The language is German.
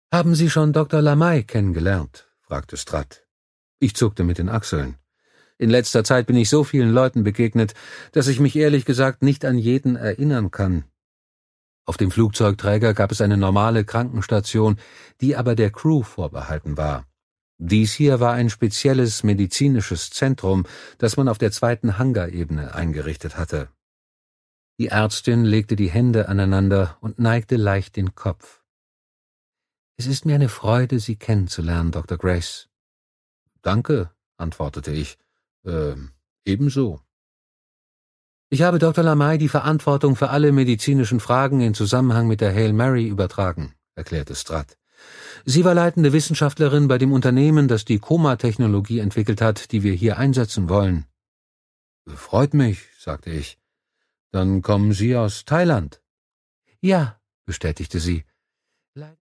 »Haben Sie schon Dr. Lamai kennengelernt?« fragte Stratt. Ich zuckte mit den Achseln. In letzter Zeit bin ich so vielen Leuten begegnet, dass ich mich ehrlich gesagt nicht an jeden erinnern kann. Auf dem Flugzeugträger gab es eine normale Krankenstation, die aber der Crew vorbehalten war. Dies hier war ein spezielles medizinisches Zentrum, das man auf der 2. Hangarebene eingerichtet hatte. Die Ärztin legte die Hände aneinander und neigte leicht den Kopf. »Es ist mir eine Freude, Sie kennenzulernen, Dr. Grace.« »Danke«, antwortete ich. Ebenso.« »Ich habe Dr. Lamai die Verantwortung für alle medizinischen Fragen in Zusammenhang mit der Hail Mary übertragen«, erklärte Stratt. »Sie war leitende Wissenschaftlerin bei dem Unternehmen, das die Koma-Technologie entwickelt hat, die wir hier einsetzen wollen.« »Freut mich«, sagte ich. »Dann kommen Sie aus Thailand?« »Ja«, bestätigte sie.